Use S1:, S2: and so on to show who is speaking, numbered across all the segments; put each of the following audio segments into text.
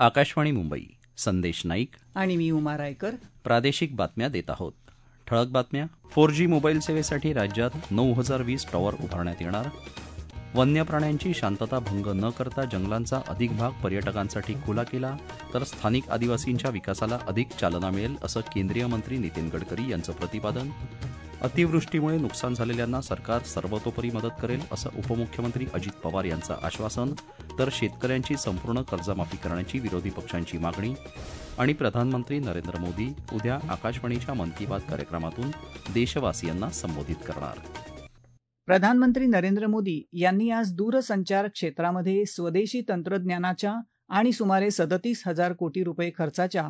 S1: आकाशवाणी मुंबई. संदेश नाईक
S2: आणि मी उमा रायकर.
S1: प्रादेशिक बातम्या देत आहोत. ठळक बातम्या. 4G मोबाईल सेवेसाठी राज्यात 9020 टॉवर उभारण्यात येणार. वन्य प्राण्यांची शांतता भंग न करता जंगलांचा अधिक भाग पर्यटकांसाठी खुला केला तर स्थानिक आदिवासींच्या विकासाला अधिक चालना मिळेल असं केंद्रीय मंत्री नितीन गडकरी यांचं प्रतिपादन. अतिवृष्टीमुळे नुकसान झालेल्यांना सरकार सर्वतोपरी मदत करेल असं उपमुख्यमंत्री अजित पवार यांचं आश्वासन. तर शेतकऱ्यांची संपूर्ण कर्जमाफी करण्याची विरोधी पक्षांची मागणी. आणि प्रधानमंत्री नरेंद्र मोदी उद्या आकाशवाणीच्या मन की बात कार्यक्रमातून देशवासियांना संबोधित करणार.
S2: प्रधानमंत्री नरेंद्र मोदी यांनी आज दूरसंचार क्षेत्रामध्ये स्वदेशी तंत्रज्ञानाच्या आणि सुमारे 37,000 कोटी रुपये खर्चाच्या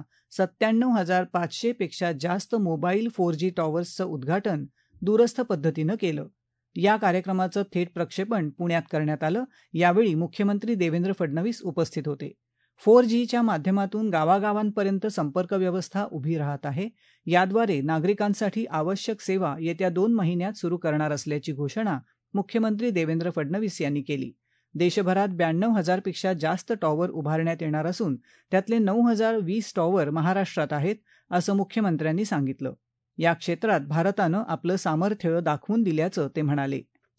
S2: 97,500 पेक्षा जास्त मोबाईल 4G टॉवर्सचं उद्घाटन दूरस्थ पद्धतीनं केलं. या कार्यक्रमाचं थेट प्रक्षेपण पुण्यात करण्यात आलं. यावेळी मुख्यमंत्री देवेंद्र फडणवीस उपस्थित होते. 4Gच्या माध्यमातून गावागावांपर्यंत संपर्क व्यवस्था उभी राहत आहे. याद्वारे नागरिकांसाठी आवश्यक सेवा येत्या 2 महिन्यात सुरू करणार असल्याची घोषणा मुख्यमंत्री देवेंद्र फडणवीस यांनी केली. देशभरात 92,000 पेक्षा जास्त टॉवर उभारण्यात येणार असून त्यातले 9020 टॉवर महाराष्ट्रात आहेत असं मुख्यमंत्र्यांनी सांगितलं. या क्षेत्रात भारतानं आपलं सामर्थ्य दाखवून दिल्याचं ते म्हणाले.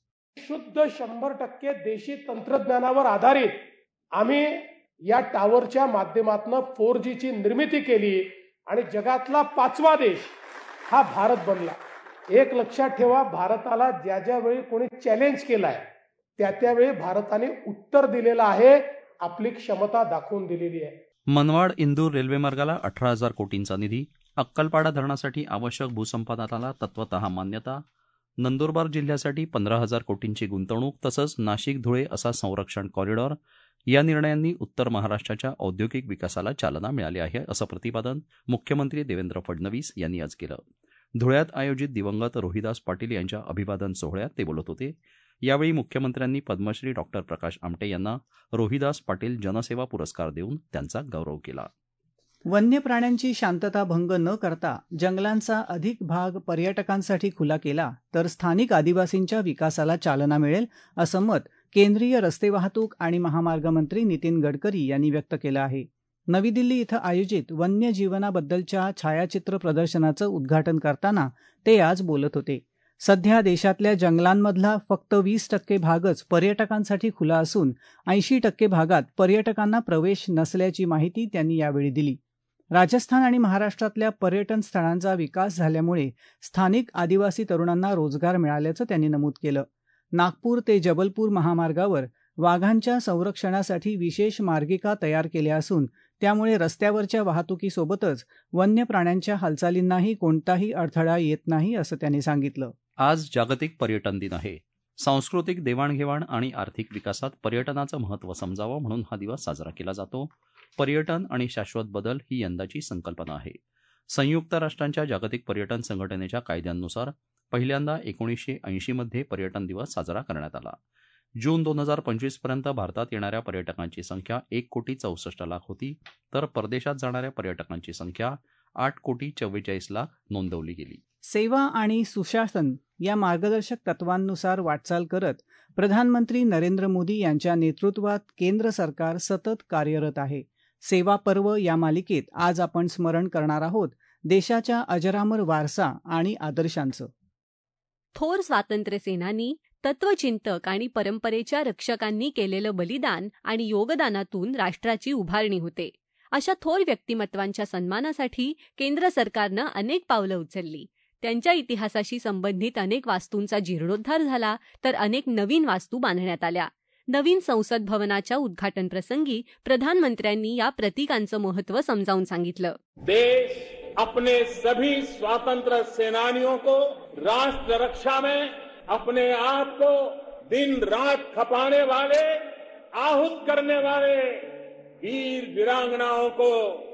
S3: शुद्ध 100% देशी तंत्रज्ञानावर आधारित आम्ही या टॉवरच्या माध्यमातून 4Gची निर्मिती केली आणि जगातला 5वा देश हा भारत बनला. एक लक्षात ठेवा, भारताला ज्या ज्या वेळी कोणी चॅलेंज केलाय त्यावेळी भारताने उत्तर दिलेलं आहे, आपली क्षमता दाखवून दिलेली आहे.
S1: मनमाड इंदूर रेल्वेमार्गाला 18,000 कोटींचा निधी. अक्कलपाडा धरणासाठी आवश्यक भूसंपादनाला तत्वतः मान्यता. नंदुरबार जिल्ह्यासाठी 15,000 कोटींची गुंतवणूक तसंच नाशिक धुळे असा संरक्षण कॉरिडॉर. या निर्णयांनी उत्तर महाराष्ट्राच्या औद्योगिक विकासाला चालना मिळाली आहे असं प्रतिपादन मुख्यमंत्री देवेंद्र फडणवीस यांनी आज केलं. धुळ्यात आयोजित दिवंगत रोहिदास पाटील यांच्या अभिवादन सोहळ्यात ते बोलत होते. यावेळी मुख्यमंत्र्यांनी पद्मश्री डॉक्टर प्रकाश आमटे यांना रोहिदास पाटील जनसेवा पुरस्कार देऊन त्यांचा गौरव केला.
S2: वन्य प्राण्यांची शांतता भंग न करता जंगलांचा अधिक भाग पर्यटकांसाठी खुला केला तर स्थानिक आदिवासींच्या विकासाला चालना मिळेल असं मत केंद्रीय रस्ते वाहतूक आणि महामार्ग मंत्री नितीन गडकरी यांनी व्यक्त केलं आहे. नवी दिल्ली इथं आयोजित वन्य जीवनाबद्दलच्या छायाचित्र प्रदर्शनाचं उद्घाटन करताना ते आज बोलत होते. सध्या देशातल्या जंगलांमधला फक्त 20% भागच पर्यटकांसाठी खुला असून 80% भागात पर्यटकांना प्रवेश नसल्याची माहिती त्यांनी यावेळी दिली. राजस्थान आणि महाराष्ट्रातल्या पर्यटन स्थळांचा विकास झाल्यामुळे स्थानिक आदिवासी तरुणांना रोजगार मिळाल्याचं त्यांनी नमूद केलं. नागपूर ते जबलपूर महामार्गावर वाघांच्या संरक्षणासाठी विशेष मार्गिका तयार केल्या असून त्यामुळे रस्त्यावरच्या वाहतुकीसोबतच वन्य प्राण्यांच्या हालचालींनाही कोणताही अडथळा येत नाही असं त्यांनी सांगितलं.
S1: आज जागतिक पर्यटन दिन आहे. सांस्कृतिक देवाणघेवाण आणि आर्थिक विकासात पर्यटनाचं महत्त्व समजावं म्हणून हा दिवस साजरा केला जातो. पर्यटन आणि शाश्वत बदल ही यंदाची संकल्पना आहे. संयुक्त राष्ट्रांच्या जागतिक पर्यटन संघटनेच्या कायद्यांनुसार पहिल्यांदा 1980 मध्ये पर्यटन दिवस साजरा करण्यात आला. जून 2025 पर्यंत भारतात येणाऱ्या पर्यटकांची संख्या 1,64,00,000 होती तर परदेशात जाणाऱ्या पर्यटकांची संख्या 8,44,00,000 नोंदवली गेली.
S2: सेवा आणि सुशासन या मार्गदर्शक तत्वांनुसार वाटचाल करत प्रधानमंत्री नरेंद्र मोदी यांच्या नेतृत्वात केंद्र सरकार सतत कार्यरत आहे. सेवा पर्व या मालिकेत आज आपण स्मरण करणार आहोत देशाच्या अजरामर वारसा आणि आदर्शांचं.
S4: थोर स्वातंत्र्यसेनानी, तत्वचिंतक आणि परंपरेच्या रक्षकांनी केलेलं बलिदान आणि योगदानातून राष्ट्राची उभारणी होते. अशा थोर व्यक्तिमत्वांच्या सन्मानासाठी केंद्र सरकारनं अनेक पावलं उचलली. त्यांच्या इतिहासाशी संबंधित अनेक वास्तूंचा जीर्णोद्धार झाला तर अनेक नवीन वास्तू बांधण्यात आल्या. नवीन संसद भवनाच्या उद्घाटन प्रसंगी प्रधानमंत्र्यांनी या प्रतीकांचं महत्त्व समजावून सांगितलं.
S3: देश अपने सभी स्वतंत्र सेनानियों को राष्ट्र रक्षा में अपने आप को दिन रात खपाने वाले, आहूत करने वाले वीर वीरांगनाओं को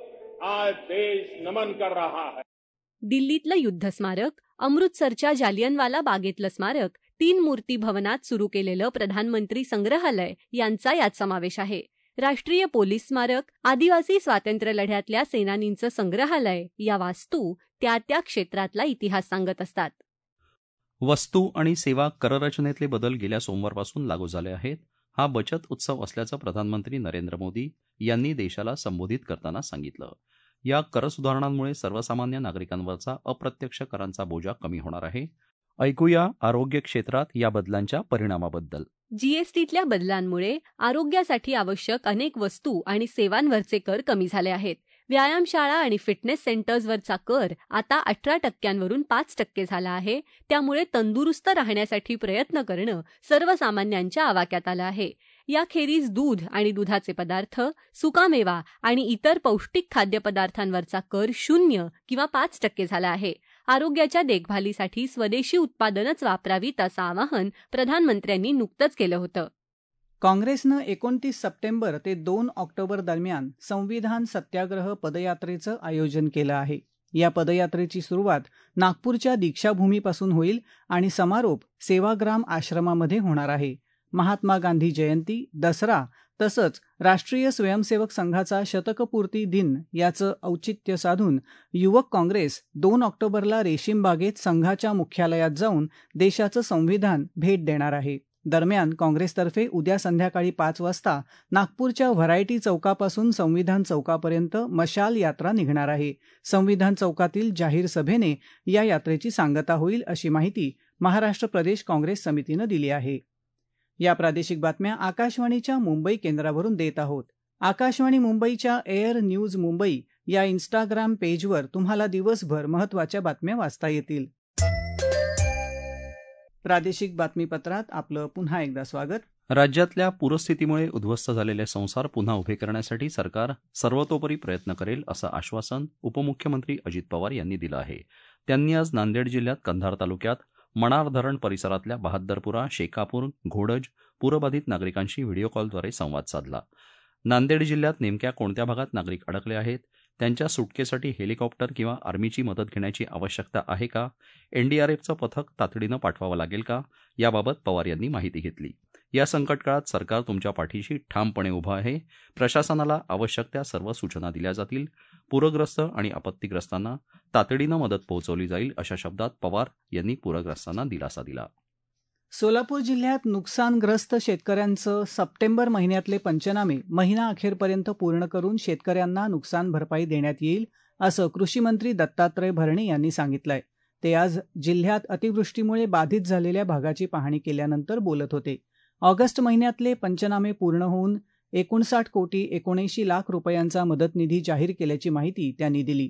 S3: आज देश नमन कर रहा है.
S4: दिल्लीतलं युद्ध स्मारक, अमृतसरच्या जालियनवाला बागेतलं स्मारक, 3 मूर्ती भवनात सुरू केलेलं प्रधानमंत्री संग्रहालय यांचा यात समावेश आहे. राष्ट्रीय पोलीस स्मारक, आदिवासी स्वातंत्र्य लढ्यातल्या सेनानींचं संग्रहालय या वास्तू त्या त्या क्षेत्रातला इतिहास सांगत असतात.
S1: वस्तू आणि सेवा कररचनेतले बदल गेल्या सोमवारपासून लागू झाले आहेत. हा बचत उत्सव असल्याचं प्रधानमंत्री नरेंद्र मोदी यांनी देशाला संबोधित करताना सांगितलं. या कर सुधारणांमुळे सर्वसामान्य नागरिकांवरचा अप्रत्यक्ष करांचा बोजा कमी होणार आहे. ऐकूया आरोग्य क्षेत्रात या बदलांच्या परिणामाबद्दल.
S4: जीएसटीतल्या बदलांमुळे आरोग्यासाठी आवश्यक अनेक वस्तू आणि सेवांवरचे कर कमी झाले आहेत. व्यायामशाळा आणि फिटनेस सेंटर्सवरचा कर आता 18% 5% झाला आहे. त्यामुळे तंदुरुस्त राहण्यासाठी प्रयत्न करणं सर्वसामान्यांच्या आवाक्यात आलं आहे. याखेरीज दूध आणि दुधाचे पदार्थ, सुकामेवा आणि इतर पौष्टिक खाद्यपदार्थांवरचा कर 0 किंवा 5% झाला आहे. आरोग्याच्या देखभालीसाठी स्वदेशी उत्पादनच वापरावीत असं आवाहन प्रधानमंत्र्यांनी नुकतंच केलं होतं.
S2: काँग्रेसनं 29 सप्टेंबर ते 2 ऑक्टोबर दरम्यान संविधान सत्याग्रह पदयात्रेचं आयोजन केलं आहे. या पदयात्रेची सुरुवात नागपूरच्या दीक्षाभूमीपासून होईल आणि समारोप सेवाग्राम आश्रमामध्ये होणार आहे. महात्मा गांधी जयंती, दसरा तसंच राष्ट्रीय स्वयंसेवक संघाचा शतकपूर्ती दिन याचं औचित्य साधून युवक काँग्रेस 2 ऑक्टोबरला रेशीमबागेत संघाच्या मुख्यालयात जाऊन देशाचं संविधान भेट देणार आहे. दरम्यान काँग्रेसतर्फे उद्या संध्याकाळी 5 वाजता नागपूरच्या व्हरायटी चौकापासून संविधान चौकापर्यंत मशाल यात्रा निघणार आहे. संविधान चौकातील जाहीर सभेने या यात्रेची सांगता होईल अशी माहिती महाराष्ट्र प्रदेश काँग्रेस समितीनं दिली आहे. या प्रादेशिक बातम्या आकाशवाणीच्या मुंबई केंद्रावरून देत आहोत. आकाशवाणी मुंबईच्या एअर न्यूज मुंबई या इंस्टाग्राम पेजवर तुम्हाला दिवसभर महत्त्वाच्या बातम्या वाचता येतील. प्रादेशिक बातमीपत्रात आपलं पुन्हा एकदा स्वागत.
S1: राज्यातल्या पूरस्थितीमुळे उद्ध्वस्त झालेले संसार पुन्हा उभे करण्यासाठी सरकार सर्वतोपरी प्रयत्न करेल असं आश्वासन उपमुख्यमंत्री अजित पवार यांनी दिलं आहे. त्यांनी आज नांदेड जिल्ह्यात कंधार तालुक्यात मणार धरण परिसरातल्या बहादरपुरा, शेकापूर, घोडज पूरबाधित नागरिकांशी व्हिडिओ कॉलद्वारे संवाद साधला. नांदेड जिल्ह्यात नेमक्या कोणत्या भागात नागरिक अडकले आहेत, त्यांच्या सुटकेसाठी हेलिकॉप्टर किंवा आर्मीची मदत घेण्याची आवश्यकता आहे का, एनडीआरएफचं पथक तातडीनं पाठवावं लागेल का, याबाबत पवार यांनी माहिती घेतली. या संकटकाळात सरकार तुमच्या पाठीशी ठामपणे उभं आहे. प्रशासनाला आवश्यक त्या सर्व सूचना दिल्या जातील. पूरग्रस्त आणि आपत्तीग्रस्तांना तातडीनं मदत पोहोचवली जाईल अशा शब्दात पवार यांनी पूरग्रस्तांना दिलासा दिला.
S2: सोलापूर जिल्ह्यात नुकसानग्रस्त शेतकऱ्यांचं सप्टेंबर महिन्यातले पंचनामे महिना अखेरपर्यंत पूर्ण करून शेतकऱ्यांना नुकसान भरपाई देण्यात येईल असं कृषीमंत्री दत्तात्रय भरणे यांनी सांगितलंय. ते आज जिल्ह्यात अतिवृष्टीमुळे बाधित झालेल्या भागाची पाहणी केल्यानंतर बोलत होते. ऑगस्ट महिन्यातले पंचनामे पूर्ण होऊन 59,79,00,000 रुपयांचा मदत निधी जाहीर केल्याची माहिती त्यांनी दिली.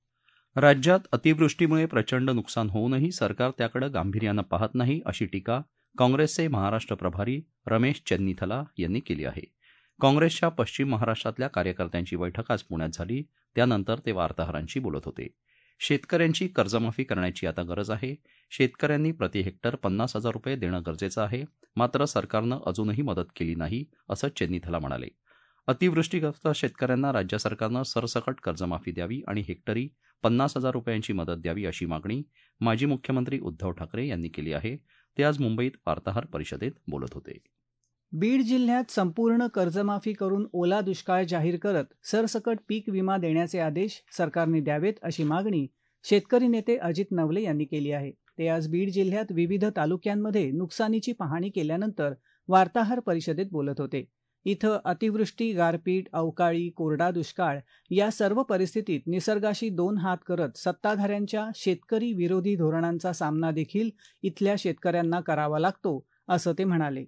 S1: राज्यात अतिवृष्टीमुळे प्रचंड नुकसान होऊनही सरकार त्याकडे गांभीर्यानं पाहत नाही अशी टीका काँग्रेसचे महाराष्ट्र प्रभारी रमेश चेन्नीथला यांनी केली आहे. काँग्रेसच्या पश्चिम महाराष्ट्रातल्या कार्यकर्त्यांची बैठक आज पुण्यात झाली. त्यानंतर ते वार्ताहरांशी बोलत होते. शेतकऱ्यांची कर्जमाफी करण्याची आता गरज आहे. शेतकऱ्यांनी प्रति हेक्टर 50,000 रुपये देणं गरजेचं आहे. मात्र सरकारनं अजूनही मदत केली नाही असं चेन्नीथला म्हणाले. अतिवृष्टीग्रस्त शेतकऱ्यांना राज्य सरकारनं सरसकट कर्जमाफी द्यावी आणि हेक्टरी 50,000 रुपयांची मदत द्यावी अशी मागणी माजी मुख्यमंत्री उद्धव ठाकरे यांनी केली आहे. ते आज मुंबईत वार्ताहर परिषदेत बोलत होते.
S2: बीड जिल्ह्यात संपूर्ण कर्जमाफी करून ओला दुष्काळ जाहीर करत सरसकट पीक विमा देण्याचे आदेश सरकारने द्यावेत अशी मागणी शेतकरी नेते अजित नवले यांनी केली आहे. ते आज बीड जिल्ह्यात विविध तालुक्यांमध्ये नुकसानीची पाहणी केल्यानंतर वार्ताहर परिषदेत बोलत होते. इथं अतिवृष्टी, गारपीट, अवकाळी, कोरडा दुष्काळ या सर्व परिस्थितीत निसर्गाशी 2 हात करत सत्ताधाऱ्यांच्या शेतकरी विरोधी धोरणांचा सामना देखील इथल्या शेतकऱ्यांना करावा लागतो असं ते म्हणाले.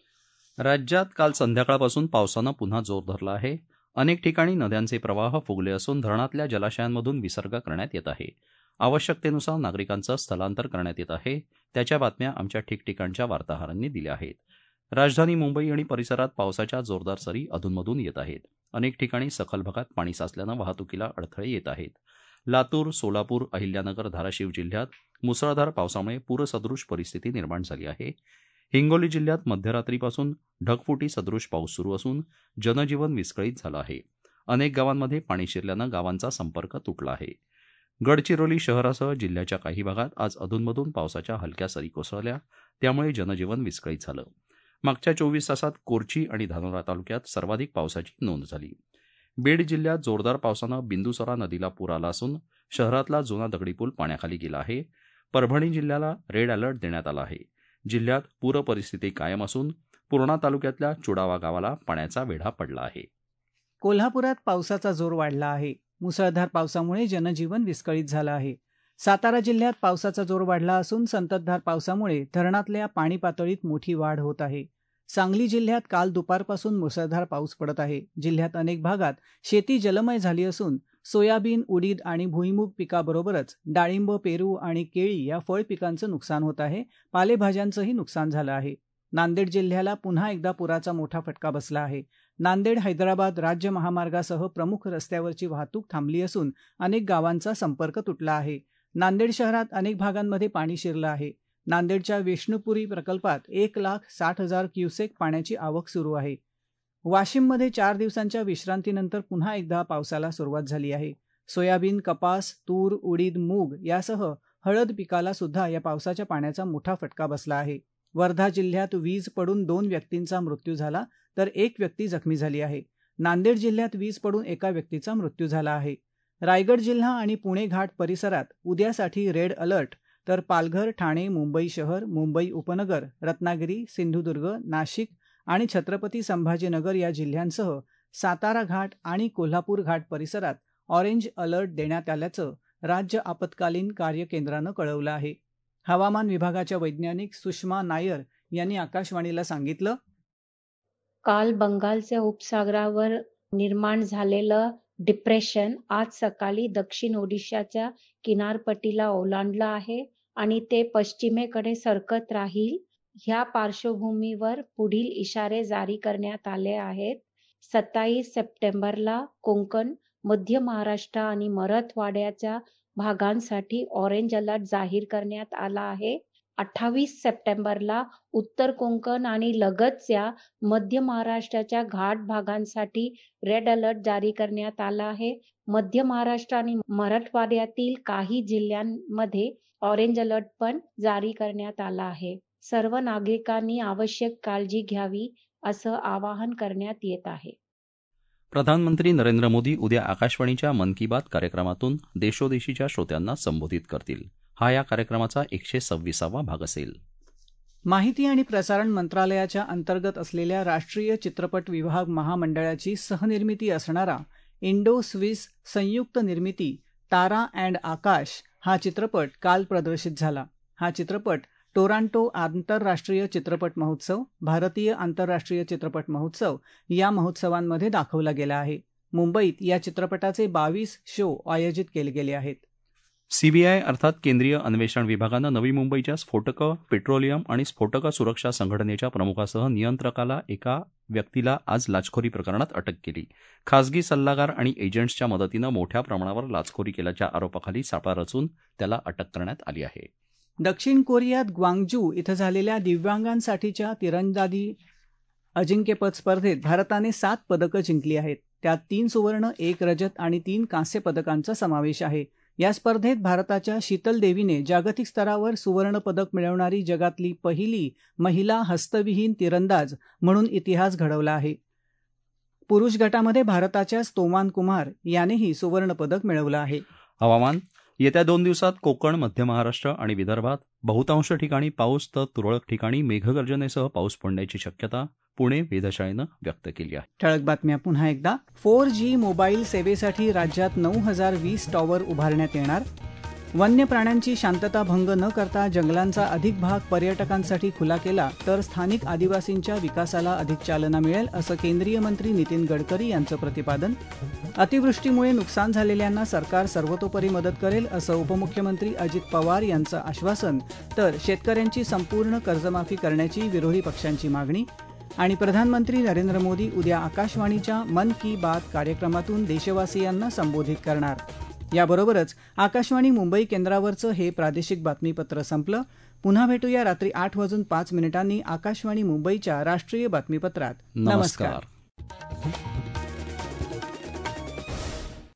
S1: राज्यात काल संध्याकाळपासून पावसानं पुन्हा जोर धरला आहे. अनेक ठिकाणी नद्यांचे प्रवाह फुगले असून धरणातल्या जलाशयांमधून विसर्ग करण्यात येत आहे. आवश्यकतेनुसार नागरिकांचं स्थलांतर करण्यात येत आहे. त्याच्या बातम्या आमच्या ठिकठिकाणच्या वार्ताहरांनी दिल्या आहेत. राजधानी मुंबई आणि परिसरात पावसाच्या जोरदार सरी अधूनमधून येत आहेत. अनेक ठिकाणी सखल भागात पाणी साचल्यानं वाहतुकीला अडथळे येत आहेत. लातूर, सोलापूर, अहिल्यानगर, धाराशिव जिल्ह्यात मुसळधार पावसामुळे पूरसदृश परिस्थिती निर्माण झाली आहे. हिंगोली जिल्ह्यात मध्यरात्रीपासून ढगफुटी सदृश पाऊस सुरू असून जनजीवन विस्कळीत झालं आहे. अनेक गावांमध्ये पाणी शिरल्यानं गावांचा संपर्क तुटला आहे. गडचिरोली शहरासह जिल्ह्याच्या काही भागात आज अधूनमधून पावसाच्या हलक्या सरी कोसळल्या. त्यामुळे जनजीवन विस्कळीत झालं. मागच्या 24 तासात कोरची आणि धानोरा तालुक्यात सर्वाधिक पावसाची नोंद झाली. बीड जिल्ह्यात जोरदार पावसानं बिंदुसरा नदीला पूर आला असून शहरातला जुना दगडी पूल पाण्याखाली गेला आहे. परभणी जिल्ह्याला रेड अलर्ट देण्यात आला आहे. जिल्ह्यात पूर परिस्थिती कायम असून पूर्णा तालुक्यातल्या चुडावा गावाला पाण्याचा वेढा पडला आहे.
S2: कोल्हापुरात पावसाचा जोर वाढला आहे. मुसळधार पावसामुळे जनजीवन विस्कळीत झालं आहे. सातारा जिल्ह्यात पावसाचा जोर वाढला असून संततधार पावसामुळे धरणातल्या पाणी पातळीत मोठी वाढ होत आहे. सांगली जिल्ह्यात काल दुपारपासून मुसळधार पाऊस पडत आहे. जिल्ह्यात अनेक भागात शेती जलमय झाली असून सोयाबीन, उडीद आणि भुईमूग पिकाबरोबरच डाळिंब, पेरू आणि केळी या फळ पिकांचं नुकसान होत आहे. पालेभाज्यांचंही नुकसान झालं आहे. नांदेड जिल्ह्याला पुन्हा एकदा पुराचा मोठा फटका बसला आहे. नांदेड हैदराबाद राज्य महामार्गासह प्रमुख रस्त्यावरची वाहतूक थांबली असून अनेक गावांचा संपर्क तुटला आहे. नांदेड शहरात अनेक भागांमध्ये पाणी शिरलं आहे. नांदेडच्या विष्णुपुरी प्रकल्पात 1,60,000 क्युसेक पाण्याची आवक सुरू आहे. वाशिममध्ये 4 दिवसांच्या विश्रांतीनंतर पुन्हा एकदा पावसाला सुरुवात झाली आहे. सोयाबीन, कपास, तूर, उडीद, मूग यासह हळद पिकाला सुद्धा या पावसाच्या पाण्याचा मोठा फटका बसला आहे. वर्धा जिल्ह्यात वीज पडून 2 व्यक्तींचा मृत्यू झाला तर 1 व्यक्ती जखमी झाली आहे. नांदेड जिल्ह्यात वीज पडून 1 व्यक्तीचा मृत्यू झाला आहे. रायगड जिल्हा आणि पुणे घाट परिसरात उद्यासाठी रेड अलर्ट, तर पालघर, ठाणे, मुंबई शहर, मुंबई उपनगर, रत्नागिरी, सिंधुदुर्ग, नाशिक आणि छत्रपती संभाजीनगर या जिल्ह्यांसह सातारा घाट आणि कोल्हापूर घाट परिसरात ऑरेंज अलर्ट देण्यात आल्याचं राज्य आपत्कालीन कार्य केंद्रानं कळवलं आहे. हवामान विभागाच्या वैज्ञानिक सुषमा नायर यांनी आकाशवाणीला सांगितलं,
S5: काल बंगालच्या उपसागरावर निर्माण झालेलं डिप्रेशन आज सकाळी दक्षिण ओडिशाच्या किनारपट्टीला ओलांडलं आहे आणि ते पश्चिमेकडे सरकत राहील. ह्या पार्श्वभूमीवर पुढील इशारे जारी करण्यात आले आहेत. 27 सप्टेंबरला कोकण, मध्य महाराष्ट्र आणि मराठवाड्याच्या भागांसाठी ऑरेंज अलर्ट जाहीर करण्यात आला आहे. 28 सप्टेंबरला उत्तर कोकण आणि लगतच्या मध्य महाराष्ट्राच्या घाट भागांसाठी रेड अलर्ट जारी करण्यात आला आहे. मध्य महाराष्ट्र आणि मराठवाड्यातील काही जिल्ह्यांमध्ये ऑरेंज अलर्ट पण जारी करण्यात आला आहे. सर्व नागरिकांनी आवश्यक काळजी घ्यावी असं आवाहन करण्यात येत आहे.
S1: प्रधानमंत्री नरेंद्र मोदी उद्या आकाशवाणीच्या मन की बात कार्यक्रमातून देशोदेशीच्या श्रोत्यांना संबोधित करतील. हा या कार्यक्रमाचा 126वा भाग असेल.
S2: माहिती आणि प्रसारण मंत्रालयाच्या अंतर्गत असलेल्या राष्ट्रीय चित्रपट विभाग महामंडळाची सहनिर्मिती असणारा इंडो स्विस संयुक्त निर्मिती तारा अँड आकाश हा चित्रपट काल प्रदर्शित झाला. हा चित्रपट टोरांटो आंतरराष्ट्रीय चित्रपट महोत्सव, भारतीय आंतरराष्ट्रीय चित्रपट महोत्सव या महोत्सवांमध्ये दाखवला गेला आहे. मुंबईत या चित्रपटाचे 22 शो आयोजित केले गेले आहेत.
S1: सीबीआय अर्थात केंद्रीय अन्वेषण विभागानं नवी मुंबईच्या स्फोटकं, पेट्रोलियम आणि स्फोटकं सुरक्षा संघटनेच्या प्रमुखासह नियंत्रकाला एका व्यक्तीला आज लाचखोरी प्रकरणात अटक केली. खासगी सल्लागार आणि एजंट्सच्या मदतीनं मोठ्या प्रमाणावर लाचखोरी केल्याच्या आरोपाखाली सापळा रचून त्याला अटक करण्यात आली आहे.
S2: दक्षिण कोरियात ग्वांगजू इथं झालेल्या दिव्यांगांसाठीच्या तिरंदाजी अजिंक्यपद स्पर्धेत भारताने 7 पदकं जिंकली आहेत. त्यात 3 सुवर्ण, 1 रजत आणि 3 कांस्य पदकांचा समावेश आहे. या स्पर्धेत भारताच्या शीतल देवीने जागतिक स्तरावर सुवर्ण पदक मिळवणारी जगातली पहिली महिला हस्तविहीन तिरंदाज म्हणून इतिहास घडवला आहे. पुरुष गटामध्ये भारताच्या स्तोमान कुमार यानेही सुवर्ण पदक मिळवलं आहे.
S1: हवामान. येत्या 2 दिवसात कोकण, मध्य महाराष्ट्र आणि विदर्भात बहुतांश ठिकाणी पाऊस तर तुरळक ठिकाणी मेघगर्जनेसह पाऊस पडण्याची शक्यता पुणे वेधशाळेनं व्यक्त केली आहे.
S2: ठळक बातम्या पुन्हा एकदा. 4G मोबाईल सेवेसाठी राज्यात 9,020 टॉवर उभारण्यात येणार. वन्य प्राण्यांची शांतता भंग न करता जंगलांचा अधिक भाग पर्यटकांसाठी खुला केला तर स्थानिक आदिवासींच्या विकासाला अधिक चालना मिळेल असं केंद्रीय मंत्री नितीन गडकरी यांचं प्रतिपादन. अतिवृष्टीमुळे नुकसान झालेल्यांना सरकार सर्वतोपरी मदत करेल असं उपमुख्यमंत्री अजित पवार यांचं आश्वासन. तर शेतकऱ्यांची संपूर्ण कर्जमाफी करण्याची विरोधी पक्षांची मागणी. आणि प्रधानमंत्री नरेंद्र मोदी उद्या आकाशवाणीच्या मन की बात कार्यक्रमातून देशवासियांना संबोधित करणार. याबरोबरच आकाशवाणी मुंबई केंद्रावरचं हे प्रादेशिक बातमीपत्र संपलं. पुन्हा भेटूया रात्री 8:05 आकाशवाणी मुंबईच्या राष्ट्रीय बातमीपत्रात. नमस्कार.